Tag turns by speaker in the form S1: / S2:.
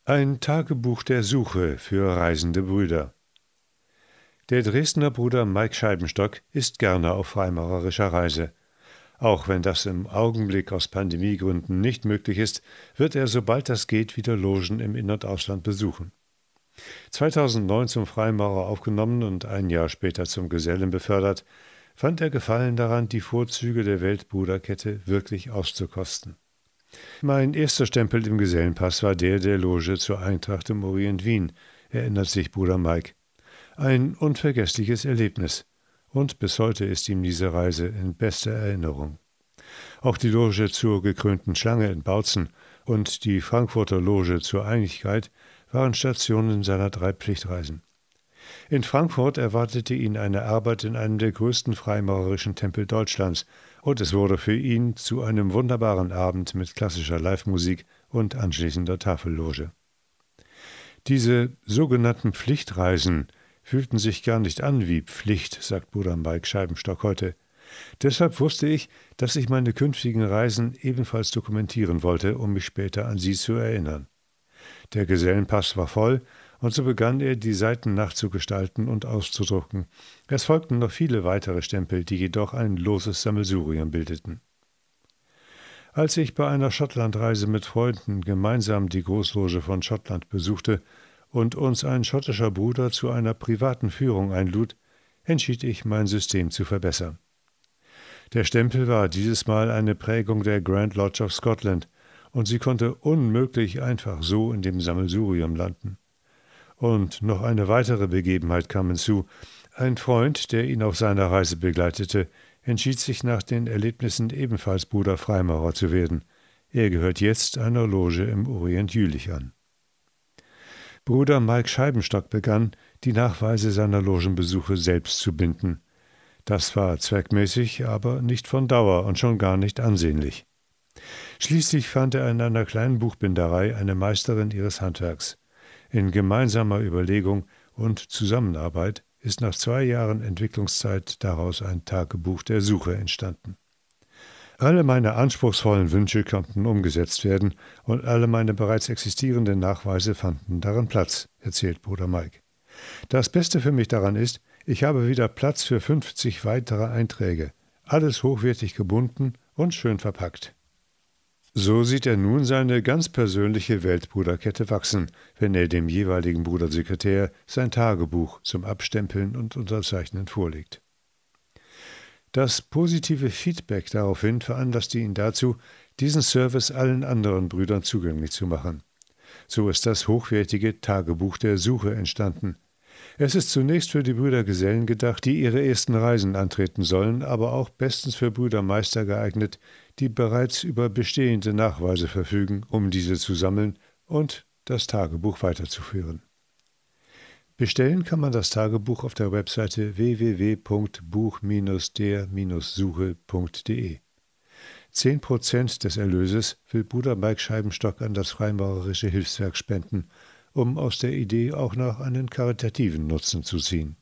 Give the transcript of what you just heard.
S1: Ein Tagebuch der Suche für reisende Brüder. Der Dresdner Bruder Mike Scheibenstock ist gerne auf freimaurerischer Reise. Auch wenn das im Augenblick aus Pandemiegründen nicht möglich ist, wird er, sobald das geht, wieder Logen im In- und Ausland besuchen. 2009 zum Freimaurer aufgenommen und ein Jahr später zum Gesellen befördert, fand er Gefallen daran, die Vorzüge der Weltbruderkette wirklich auszukosten. Mein erster Stempel im Gesellenpass war der Loge zur Eintracht im Orient Wien, erinnert sich Bruder Mike. Ein unvergessliches Erlebnis. Und bis heute ist ihm diese Reise in bester Erinnerung. Auch die Loge zur gekrönten Schlange in Bautzen und die Frankfurter Loge zur Einigkeit waren Stationen seiner 3 Pflichtreisen. In Frankfurt erwartete ihn eine Arbeit in einem der größten freimaurerischen Tempel Deutschlands, und es wurde für ihn zu einem wunderbaren Abend mit klassischer Live-Musik und anschließender Tafelloge. Diese sogenannten Pflichtreisen fühlten sich gar nicht an wie Pflicht, sagt Bruder Mike Scheibenstock heute. Deshalb wusste ich, dass ich meine künftigen Reisen ebenfalls dokumentieren wollte, um mich später an sie zu erinnern. Der Gesellenpass war voll, und so begann er, die Seiten nachzugestalten und auszudrucken. Es folgten noch viele weitere Stempel, die jedoch ein loses Sammelsurium bildeten. Als ich bei einer Schottlandreise mit Freunden gemeinsam die Großloge von Schottland besuchte und uns ein schottischer Bruder zu einer privaten Führung einlud, entschied ich, mein System zu verbessern. Der Stempel war dieses Mal eine Prägung der Grand Lodge of Scotland, und sie konnte unmöglich einfach so in dem Sammelsurium landen. Und noch eine weitere Begebenheit kam hinzu. Ein Freund, der ihn auf seiner Reise begleitete, entschied sich nach den Erlebnissen ebenfalls Bruder Freimaurer zu werden. Er gehört jetzt einer Loge im Orient Jülich an. Bruder Mike Scheibenstock begann, die Nachweise seiner Logenbesuche selbst zu binden. Das war zweckmäßig, aber nicht von Dauer und schon gar nicht ansehnlich. Schließlich fand er in einer kleinen Buchbinderei eine Meisterin ihres Handwerks. In gemeinsamer Überlegung und Zusammenarbeit ist nach 2 Jahren Entwicklungszeit daraus ein Tagebuch der Suche entstanden. Alle meine anspruchsvollen Wünsche konnten umgesetzt werden und alle meine bereits existierenden Nachweise fanden darin Platz, erzählt Bruder Mike. Das Beste für mich daran ist, ich habe wieder Platz für 50 weitere Einträge, alles hochwertig gebunden und schön verpackt. So sieht er nun seine ganz persönliche Weltbruderkette wachsen, wenn er dem jeweiligen Brudersekretär sein Tagebuch zum Abstempeln und Unterzeichnen vorlegt. Das positive Feedback daraufhin veranlasste ihn dazu, diesen Service allen anderen Brüdern zugänglich zu machen. So ist das hochwertige Tagebuch der Suche entstanden. Es ist zunächst für die Brüdergesellen gedacht, die ihre ersten Reisen antreten sollen, aber auch bestens für Brüdermeister geeignet, die bereits über bestehende Nachweise verfügen, um diese zu sammeln und das Tagebuch weiterzuführen. Bestellen kann man das Tagebuch auf der Webseite www.buch-der-suche.de. 10% des Erlöses will Bruder Mike Scheibenstock an das Freimaurerische Hilfswerk spenden, um aus der Idee auch noch einen karitativen Nutzen zu ziehen.